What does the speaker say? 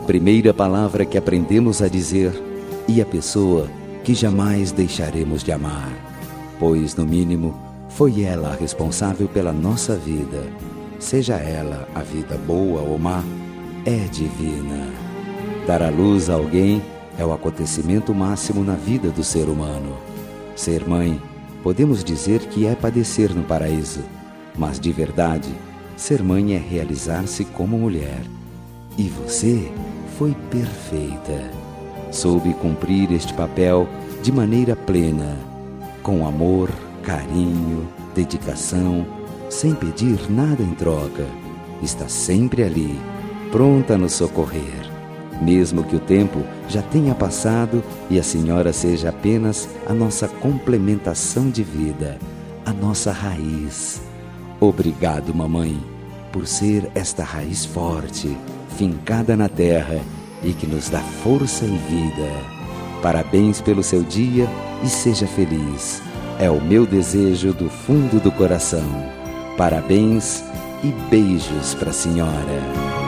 primeira palavra que aprendemos a dizer e a pessoa que jamais deixaremos de amar, pois, no mínimo, foi ela a responsável pela nossa vida. Seja ela a vida boa ou má, é divina. Dar à luz a alguém é o acontecimento máximo na vida do ser humano. Ser mãe, podemos dizer que é padecer no paraíso, mas de verdade, ser mãe é realizar-se como mulher. E você foi perfeita. Soube cumprir este papel de maneira plena, com amor, carinho, dedicação, sem pedir nada em troca. Está sempre ali, pronta a nos socorrer. Mesmo que o tempo já tenha passado e a senhora seja apenas a nossa complementação de vida, a nossa raiz. Obrigado, mamãe, por ser esta raiz forte, fincada na terra e que nos dá força e vida. Parabéns pelo seu dia e seja feliz. É o meu desejo do fundo do coração. Parabéns e beijos para a senhora.